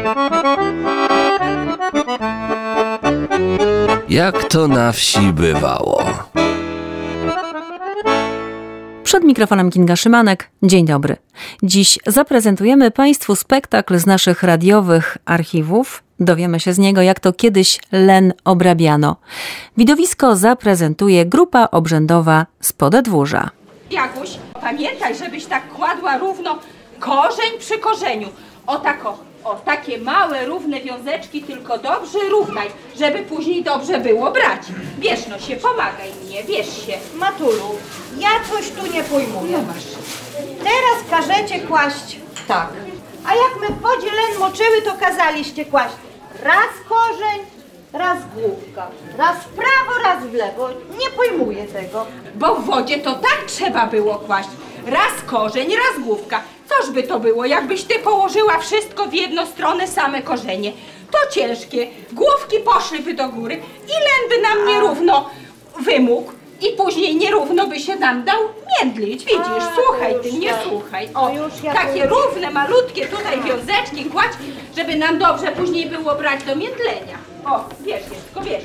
Jak to na wsi bywało. Przed mikrofonem Kinga Szymanek. Dzień dobry. Dziś zaprezentujemy Państwu spektakl z naszych radiowych archiwów. Dowiemy się z niego, jak to kiedyś len obrabiano. Widowisko zaprezentuje grupa obrzędowa z Podedwórza. Jaguś, pamiętaj, żebyś tak kładła równo korzeń przy korzeniu. O takie małe, równe wiązeczki, tylko dobrze równaj, żeby później dobrze było brać. Wiesz, no się, pomagaj mnie, wiesz się. Matulu, ja coś tu nie pojmuję. Teraz każecie kłaść tak. A jak my w wodzie len moczyły, to kazaliście kłaść raz korzeń, raz główka. Raz w prawo, raz w lewo. Nie pojmuję tego. Bo w wodzie to tak trzeba było kłaść. Raz korzeń, raz główka. Coż by to było, jakbyś ty położyła wszystko w jedną stronę, same korzenie. To ciężkie. Główki poszłyby do góry i len by nam nierówno wymógł. I później nierówno by się nam dał międlić. Widzisz, słuchaj ty, nie słuchaj. O, takie równe, malutkie tutaj wiązeczki kładź, żeby nam dobrze później było brać do międlenia. O, wiesz, tylko wiesz.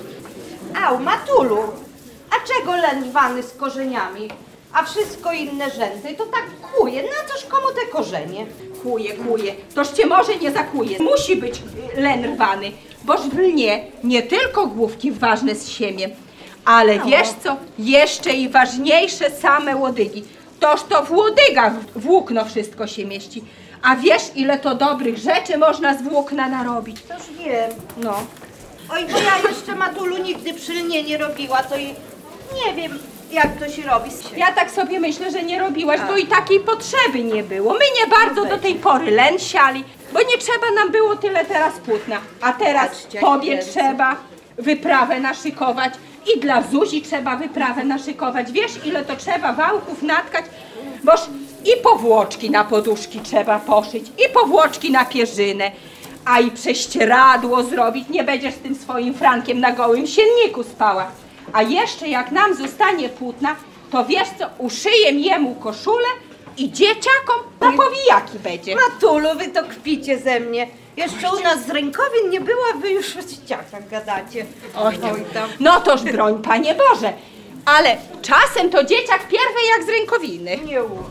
Au, Matulu, a czego len rwany z korzeniami? A wszystko inne rzędy to tak kłuje. Na coż komu te korzenie? Kłuje. Toż cię może nie zakłuje. Musi być len rwany, boż w lnie nie tylko główki ważne z siemiem, ale wiesz co? Jeszcze i ważniejsze same łodygi. Toż to w łodygach włókno wszystko się mieści. A wiesz, ile to dobrych rzeczy można z włókna narobić? Toż wiem. No. Oj, bo ja jeszcze, Matulu, nigdy przy lnie nie robiła, to i nie wiem, jak to się robi. Ja tak sobie myślę, że nie robiłaś, bo i takiej potrzeby nie było. My nie bardzo do tej pory len siali, bo nie trzeba nam było tyle teraz płótna. A teraz Patrzcie, tobie jakie trzeba wyprawę naszykować i dla Zuzi trzeba wyprawę naszykować. Wiesz, ile to trzeba wałków natkać? Boż i powłoczki na poduszki trzeba poszyć, i powłoczki na pierzynę, a i prześcieradło zrobić. Nie będziesz z tym swoim frankiem na gołym sienniku spała. A jeszcze jak nam zostanie płótna, to wiesz co, uszyję jemu koszulę i dzieciakom na powijaki będzie. Matulu, wy to kpicie ze mnie. Jeszcze u nas z rękowin nie było, a wy już o dzieciakach gadacie. Oj tam. No toż broń, Panie Boże. Ale czasem to dzieciak pierwej jak z rękowiny. Nie umiem.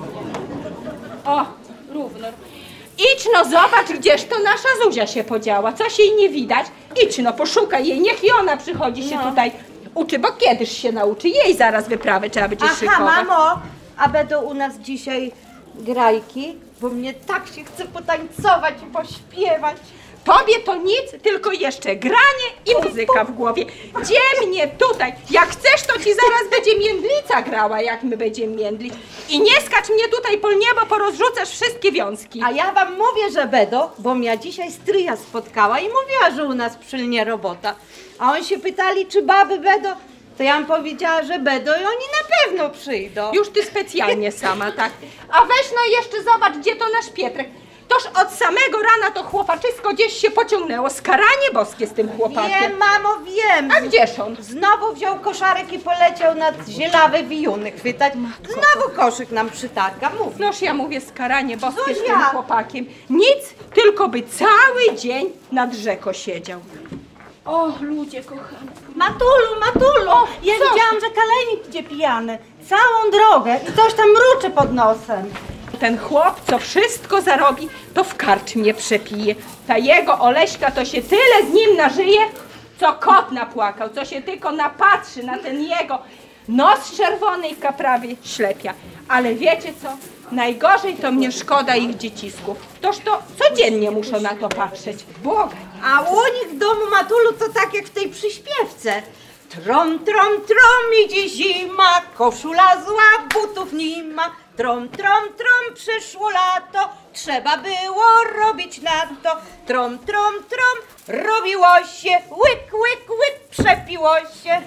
O, równo. Idź no, zobacz, gdzież to nasza Zuzia się podziała. Coś jej nie widać. Idź no, poszukaj jej, niech i ona przychodzi się tutaj uczy, bo kiedyś się nauczy. Jej zaraz wyprawę trzeba będzie szykować. Mamo, a będą u nas dzisiaj grajki? Bo mnie tak się chce potańcować i pośpiewać. Tobie to nic, tylko jeszcze granie i muzyka w głowie. Gdzie mnie tutaj? Jak chcesz, to ci zaraz będzie międlica grała, jak my będziemy międlić. I nie skacz mnie tutaj po niebo, porozrzucasz wszystkie wiązki. A ja wam mówię, że będą, bo mnie dzisiaj stryja spotkała i mówiła, że u nas przy lnie robota. A oni się pytali, czy baby będą. To ja im powiedziała, że będą i oni na pewno przyjdą. Już ty specjalnie sama, tak? A weź no jeszcze zobacz, gdzie to nasz Pietrek. Toż od samego rana to chłopaczysko gdzieś się pociągnęło. Skaranie boskie z tym chłopakiem. Wiem, mamo, wiem. A gdzież on? Znowu wziął koszarek i poleciał nad zielawe wijuny chwytać. Znowu koszyk nam przytarga, mów. Noż ja mówię, skaranie boskie z Zuzia! tym chłopakiem. Nic, tylko by cały dzień nad rzeką siedział. O, ludzie kochani. Matulu, ja co? widziałam, że kalejnik idzie pijany. Całą drogę i coś tam mruczy pod nosem. Ten chłop, co wszystko zarobi, to w karczmie przepije. Ta jego Oleśka to się tyle z nim nażyje, co kot napłakał, co się tylko napatrzy na ten jego nos czerwony i prawie ślepia. Ale wiecie co? Najgorzej to mnie szkoda ich dzicisków. Toż to codziennie muszą na to patrzeć. Boga. A u nich w domu, Matulu, to tak jak w tej przyśpiewce. Trom, trom, trom, idzie zima, koszula zła, butów nie ma. Trom, trom, trom, przyszło lato, trzeba było robić na to. Trom, trom, trom, robiło się, łyk, łyk, łyk, przepiło się.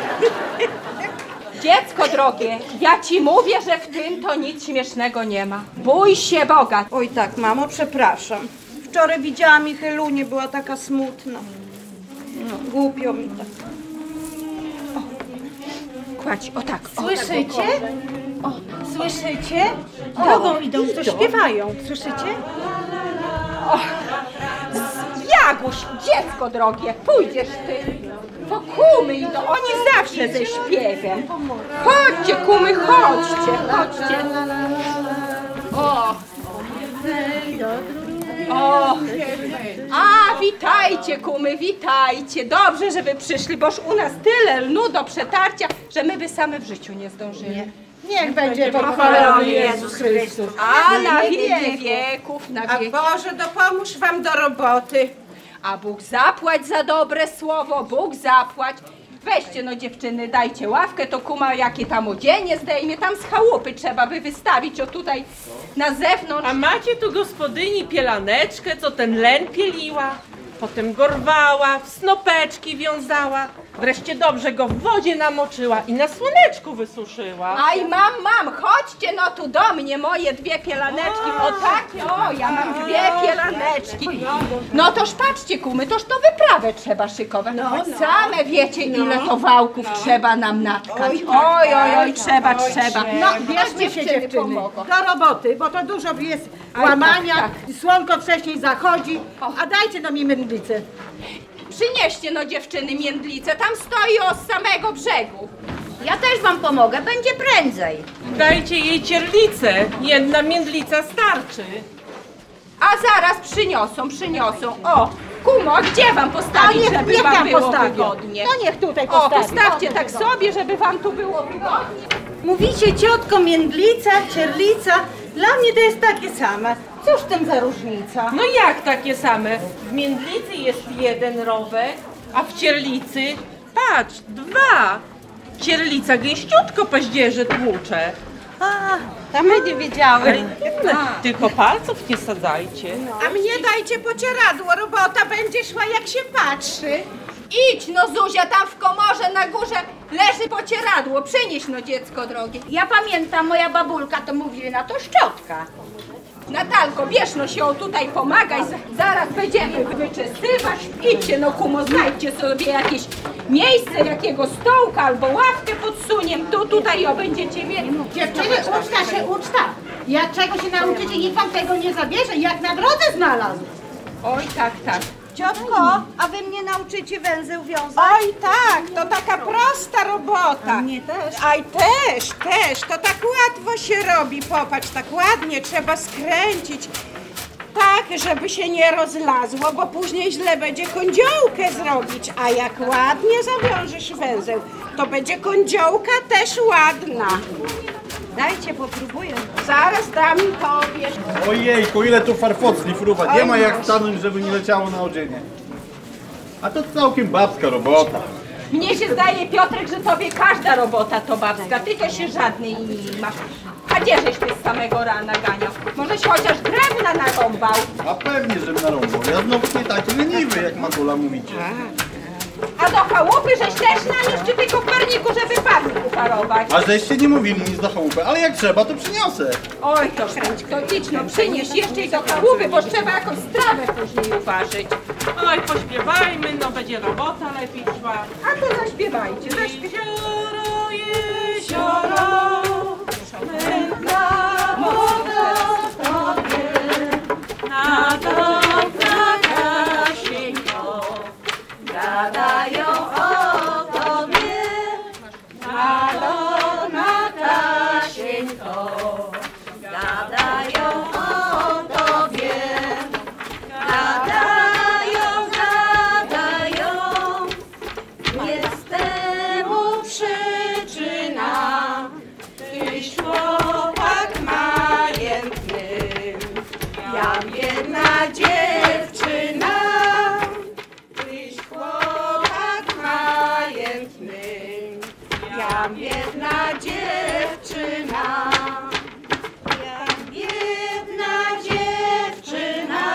Dziecko drogie, ja ci mówię, że w tym to nic śmiesznego nie ma. Bój się Boga. Oj tak, mamo, przepraszam. Wczoraj widziałam ich Helunię, była taka smutna. No, głupio mi tak. Kładź, o tak. O, Słyszycie? O, słyszycie? Drogą idą, to śpiewają. Słyszycie? Jaguś, dziecko drogie, pójdziesz ty. To kumy idą, oni zawsze ze śpiewem. Chodźcie, kumy, chodźcie, chodźcie. O! O! A, witajcie, kumy, witajcie. Dobrze, że wy przyszli, boż u nas tyle lnu do przetarcia, że my by same w życiu nie zdążyli. Niech będzie pochwalony Jezus Chrystus. A na wieki wieków, na A wieki. Boże, dopomóż wam do roboty. A Bóg zapłać za dobre słowo, Bóg zapłać. Weźcie no dziewczyny, dajcie ławkę, to kuma jakie tam odzienie zdejmie, tam z chałupy trzeba by wystawić, o tutaj na zewnątrz. A macie tu gospodyni pielaneczkę, co ten len pieliła, potem gorwała, w snopeczki wiązała, wreszcie dobrze go w wodzie namoczyła i na słoneczku wysuszyła. Aj, mam, chodźcie no tu do mnie, moje dwie pielaneczki, o takie, o, ja mam dwie pielaneczki. No toż patrzcie kumy, toż to wyprawę trzeba szykować. Same wiecie, ile to wałków trzeba nam natkać. Oj, trzeba. No, bierzcie się dziewczyny pomogą. do roboty, bo to dużo jest łamania, tak. słonko wcześniej zachodzi, a dajcie do mnie mydlicę. Przynieście no dziewczyny międlicę, tam stoi o samego brzegu. Ja też wam pomogę, będzie prędzej. Dajcie jej cierlicę, jedna międlica starczy. A zaraz przyniosą. O, kumo, gdzie wam postawić, żeby niech wam tam było postawią. wygodnie? No niech tutaj O, postawi. postawcie tak sobie, żeby wam tu było wygodnie. Mówicie ciotko międlica, cierlica, dla mnie to jest takie same. Cóż w tym za różnica? No jak takie same? W międlicy jest jeden rowek, a w cierlicy, patrz, dwa. Cierlica gęściutko paździerze tłucze. A, tam my nie wiedziały. Tylko palców nie sadzajcie. A mnie dajcie pocieradło, robota będzie szła jak się patrzy. Idź no Zuzia, tam w komorze na górze leży pocieradło, przynieś no dziecko drogie. Ja pamiętam, moja babulka to mówi na to szczotka. Natalko, bierz no się o tutaj pomagaj, zaraz będziemy wyczystywać. Idźcie no kumo, znajdźcie sobie jakieś miejsce, jakiego stołka albo ławkę podsuniem, tutaj o będziecie mieli. Dziewczyny, uczta. Jak czego się nauczycie, nikt wam tego nie zabierze, jak na drodze znalazł. Oj, tak. Ciotko, a wy mnie nauczycie węzeł wiązać? Oj tak, to taka prosta robota. Mnie też. Aj też, to tak łatwo się robi, popatrz, tak ładnie trzeba skręcić. Tak, żeby się nie rozlazło, bo później źle będzie kądziołkę zrobić. A jak ładnie zawiążesz węzeł, to będzie kądziołka też ładna. Dajcie, popróbuję. Zaraz dam tobie. Ojejku, ile tu farfocli fruwa. Nie ma jak stanąć, żeby nie leciało na odzienie. A to całkiem babska robota. Mnie się zdaje, Piotrek, że tobie każda robota to babska, ty to się żadnej nie masz. A gdzieżeś ty z samego rana ganiał? Możeś chociaż drewna narąbał. A pewnie, żebym narąbał. Ja znowu nie taki leniwy, jak Matula mówicie. A do chałupy żeś też naniósł, czy tylko w parniku, żeby parnik uparować? A żeście nie mówili nic do chałupy, ale jak trzeba, to przyniosę. Oj, to idź no, przynieś jeszcze i do chałupy, bo trzeba jakąś strawę później uważać. Oj, pośpiewajmy, no będzie robota lepiej szła. A to zaśpiewajcie, Jezioro, jezioro, mętna woda w tobie, na drogach Kasieńko, gadają o tobie, Alona Kasieńko, gadają o tobie, gadają, jest temu przyczyna, tyś chłopak majętny, ja biedna dziewczyna, tyś chłopak majętny, ja biedna dziewczyna, ja biedna dziewczyna,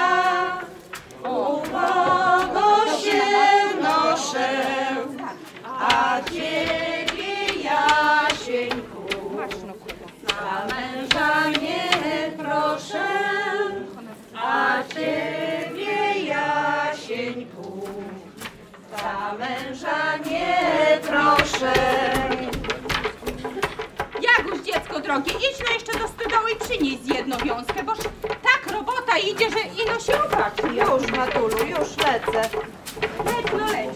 ubogo się noszę, a ciebie, Jasieńku, za męża nie proszę, a ciebie, Jasieńku, za męża nie proszę. Jaguś, dziecko drogie, idź no jeszcze do stodoły i przynieś z jedną wiązkę, boż tak robota idzie, że ino się opatrzy. Już, Matulu, już lecę. Leć, no leć.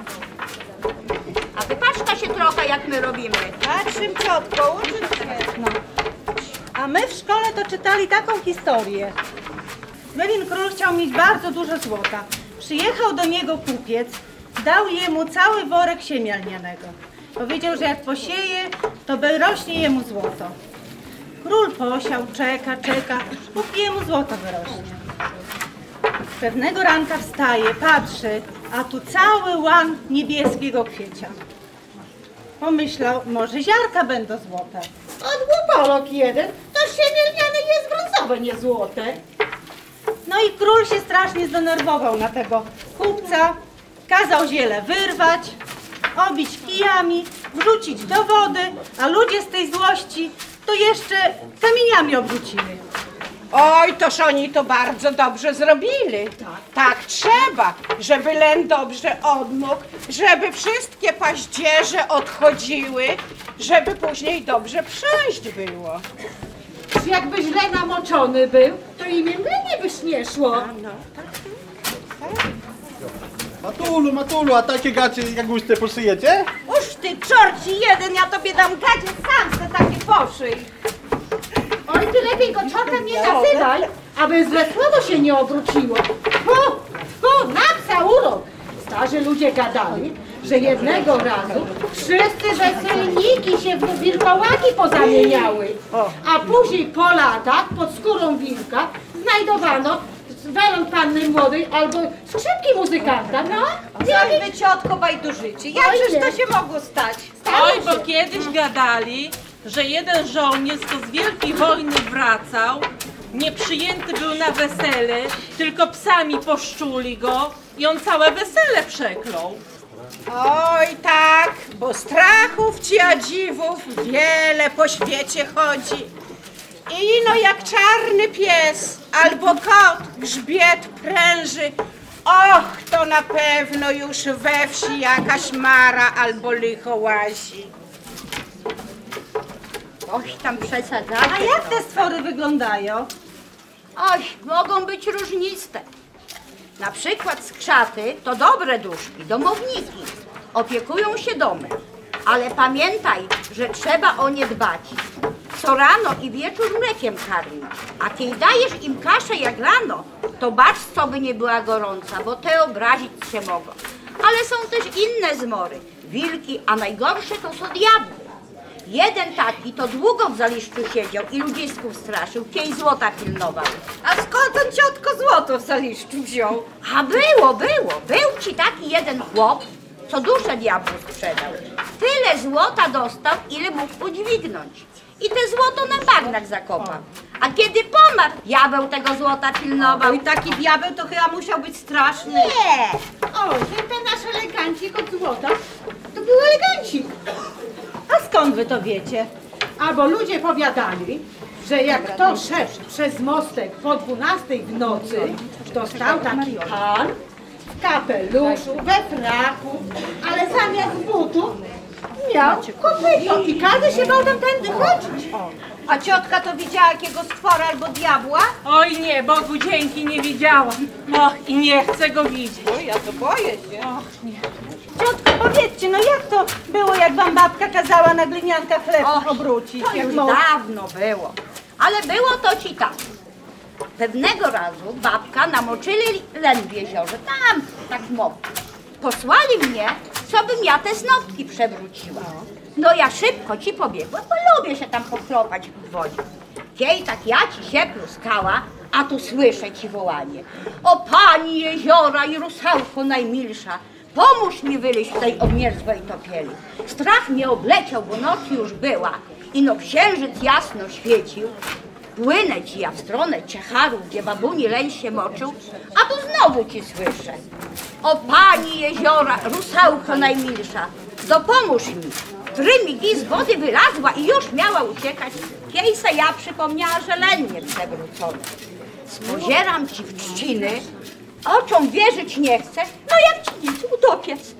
A wypatrzta się trochę, jak my robimy. Patrzym, ciotko, uczyć się. No. A my w szkole to czytali taką historię. Pewien król chciał mieć bardzo dużo złota. Przyjechał do niego kupiec, dał jemu cały worek siemię lnianego. Powiedział, że jak posieje, to rośnie jemu złoto. Król posiał, czeka, póki jemu złoto wyrośnie. Pewnego ranka wstaje, patrzy, a tu cały łan niebieskiego kwiecia. Pomyślał, może ziarka będą złote. Odłopolok jeden, to siemię lniane jest brązowe, nie złote. No i król się strasznie zdenerwował na tego kupca, kazał ziele wyrwać, obić kijami, wrzucić do wody, a ludzie z tej złości to jeszcze kamieniami obrzucili. Oj, toż oni to bardzo dobrze zrobili. Tak trzeba, żeby len dobrze odmógł, żeby wszystkie paździerze odchodziły, żeby później dobrze przejść było. Jakby źle namoczony był, to imię mlenie byś nie szło. Matulu, a takie gacie jak łyżce poszyjecie? Uż ty czorci jeden, ja tobie dam gadzie sam za takie poszyj. Oj, ty lepiej go czortem nie nazywaj, aby złe słowo się nie obróciło. Na psa urok. Starzy ludzie gadali, że jednego razu wszyscy weselniki się w wilkołaki pozamieniały, a później po latach pod skórą wilka znajdowano welon panny młodej albo skrzypki muzykanta, no? Jak wy, ciotko, bajdurzycie? Jakżeż to się mogło stać? Oj, bo kiedyś gadali, że jeden żołnierz, co z wielkiej wojny wracał, nieprzyjęty był na wesele, tylko psami poszczuli go i on całe wesele przeklął. Oj tak, bo strachów ci, a dziwów wiele po świecie chodzi. Ino jak czarny pies albo kot grzbiet pręży, och, to na pewno już we wsi jakaś mara albo licho łazi. Oś tam przesadzacie. A jak te stwory wyglądają? Oś, mogą być różniste. Na przykład skrzaty to dobre duszki, domowniki. Opiekują się domem. Ale pamiętaj, że trzeba o nie dbać. Co rano i wieczór mlekiem karmić. A kiedy dajesz im kaszę jak rano, to bacz, co by nie była gorąca, bo te obrazić się mogą. Ale są też inne zmory. Wilki, a najgorsze to są diabły. Jeden taki to długo w Zaliszczu siedział i ludzisków straszył, kiej złota pilnował. A skąd on, ciotko, złoto w Zaliszczu wziął? A było. Był ci taki jeden chłop, co duszę diabłu sprzedał. Tyle złota dostał, ile mógł udźwignąć. I te złoto na bagnach zakopał. A kiedy pomarł, diabeł tego złota pilnował. I taki diabeł to chyba musiał być straszny. Nie! O, że ten nasz elegancik od złota, to był elegancik. A skąd wy to wiecie? Albo ludzie powiadali, że jak kto szedł przez mostek po 12 w nocy, to stał taki pan w kapeluszu, we fraku, ale zamiast butów miał kopyto i każdy się bał tamtędy chodzić. A ciotka to widziała jakiego stwora albo diabła? Oj nie, Bogu dzięki, nie widziałam. Och, i nie chcę go widzieć. Oj, ja to boję się. Ciotko, powiedzcie, no jak to było, jak wam babka kazała na gliniankach chleb obrócić? To jak już mąż? dawno było. Ale było to ci tak. Pewnego razu babka namoczyli len w jeziorze, tam tak mowa. Posłali mnie, co bym ja te snopki przewróciła. No ja szybko ci pobiegła, bo lubię się tam pochlopać w wodzie. Kiej tak ja ci się pluskała, a tu słyszę ci wołanie. O pani jeziora i rusałko najmilsza, pomóż mi wyleźć z tej obmierzłej topieli. Strach mnie obleciał, bo noc już była. Ino księżyc jasno świecił. Płynę ci ja w stronę Ciecharów, gdzie babuni leń się moczył, a tu znowu ci słyszę. O pani jeziora, rusałko najmilsza, dopomóż mi. Trymigi z wody wylazła i już miała uciekać. Kiejsa ja przypomniała, że len nie przewrócony. Spozieram ci w trzciny, oczom wierzyć nie chcę, no jak ci nic utopiec.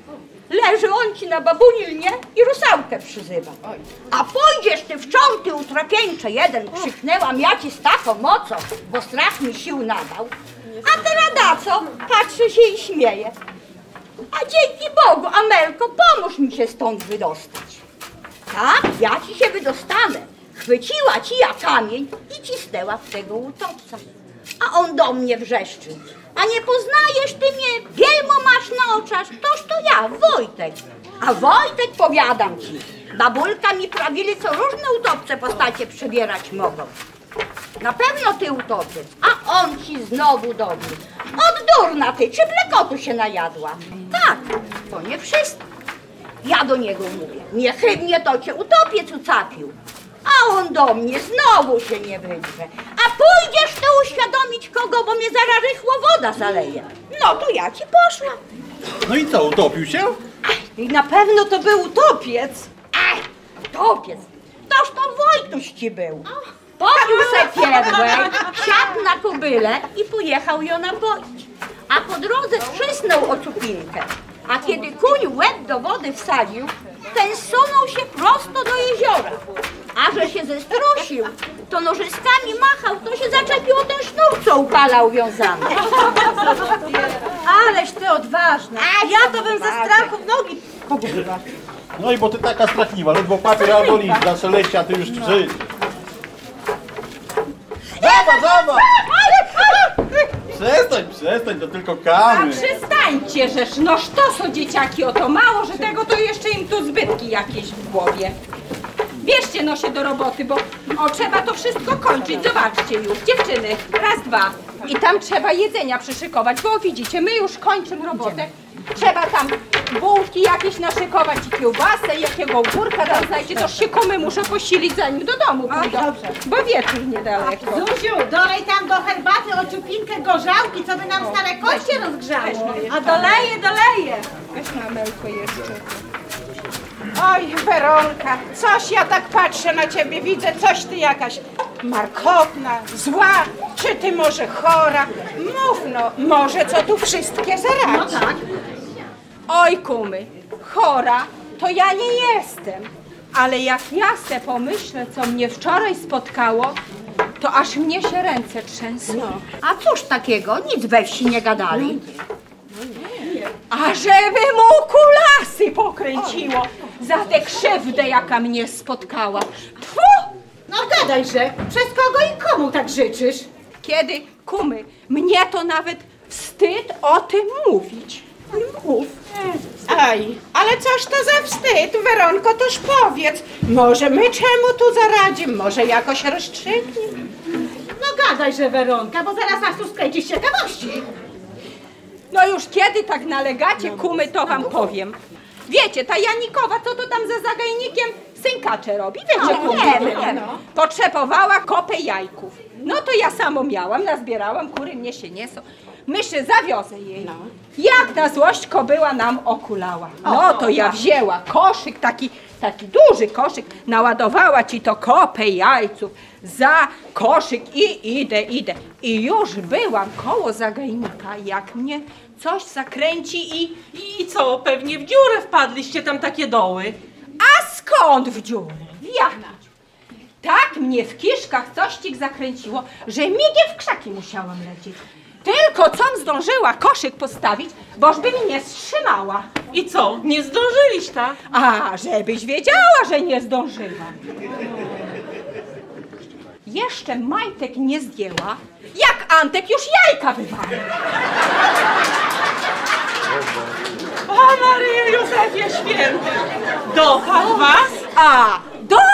Leży on ci na babunilnie i rusałkę przyzywa. A pójdziesz ty w cząty utrapieńcze jeden, krzyknęłam ja ci z taką mocą, bo strach mi sił nadał. A teraz da co? Patrzy się i śmieje. A dzięki Bogu, Amelko, pomóż mi się stąd wydostać. Tak, ja ci się wydostanę. Chwyciła ci ja kamień i cisnęła w tego utopca. A on do mnie wrzeszczy. A nie poznajesz ty mnie, bielmo masz na oczach, toż to ja, Wojtek. A Wojtek, powiadam ci, babulka mi prawili, co różne utopce postacie przybierać mogą. Na pewno ty utopiec, a on ci znowu do mnie. Od durna ty, czy blekotu się najadła? Tak, to nie wszystko. Ja do niego mówię, niechybnie to cię utopiec ucapił. A on do mnie znowu się nie wydrze. A pójdziesz tu uświadomić kogo, bo mnie zaraz rychło woda zaleje. No to ja ci poszłam. No i co, utopił się? I na pewno to był utopiec. Ach, utopiec. Toż to Wojtuś ci był. Popił se pierwej, siadł na kobylę i pojechał ją napoić. A po drodze trzysnął o cupinkę. A kiedy kuń łeb do wody wsadził, ten sunął się prosto do jeziora. A że się zestrusił, to nożyskami machał, to się zaczepił o ten sznur, co upalał wiązany. Ależ ty odważna. Ja to bym ze strachu w nogi pogubiła. No i bo ty taka strachliwa, ledwo papier albo list zaszeleści, a ty już żyć. Zobacz! Przestań, to tylko A kamy. przestańcie, żeż noż to są dzieciaki oto mało, że tego to jeszcze im tu zbytki jakieś w głowie. Bierzcie no się do roboty, bo trzeba to wszystko kończyć. Zobaczcie już, dziewczyny, raz, dwa. I tam trzeba jedzenia przyszykować, bo widzicie, my już kończymy robotę. Trzeba tam bułki jakieś naszykować i kiełbasę, i jakiego ogórka tam znajdzie, to się kumy muszę posilić zanim do domu pójdą, bo wieczór niedaleko. Zuziu, dolej tam do herbaty ociupinkę gorzałki, co by nam stare kości rozgrzało. A doleję. Weź na Amelko jeszcze. Oj, Weronka, coś ja tak patrzę na ciebie, widzę, coś ty jakaś markotna, zła, czy ty może chora? Mów no, może co tu wszystkie zaradzi. No tak. Oj kumy, chora to ja nie jestem, ale jak ja se pomyślę, co mnie wczoraj spotkało, to aż mnie się ręce trzęsą. A cóż takiego, nic we wsi nie gadali. A żeby mu kulasy pokręciło za tę krzywdę, jaka mnie spotkała. Tfu! No gadajże, przez kogo i komu tak życzysz? Kiedy, kumy, mnie to nawet wstyd o tym mówić. Mów. Aj, ale coż to za wstyd, Weronko, toż powiedz. Może my czemu tu zaradzimy, może jakoś rozstrzygnie. No gadajże, Weronka, bo zaraz nas tu skręcisz z ciekawości. No już kiedy tak nalegacie, kumy, to wam powiem. Wiecie, ta Janikowa, co to tam za zagajnikiem synkacze robi? Wiecie, kumy? wiemy. Potrzebowała kopę jajków. No to ja samo miałam, nazbierałam, kury mnie się niesą. Myszy, zawiozę jej. Jak na złość kobyła nam okulała. No to ja wzięła koszyk, taki duży koszyk, naładowała ci to kopę jajców za koszyk i idę. I już byłam koło zagajnika, jak mnie coś zakręci I co, pewnie w dziurę wpadliście tam takie doły? A skąd w dziurę? Jak? Tak mnie w kiszkach coś zakręciło, że migiem w krzaki musiałam lecieć. Tylko com zdążyła koszyk postawić, boż by mi nie wstrzymała. I co, nie zdążyliś, tak? A, żebyś wiedziała, że nie zdążyłam. Jeszcze majtek nie zdjęła, jak Antek już jajka wywalił. O Maryjo Józefie Święty! Dopadł was? A, do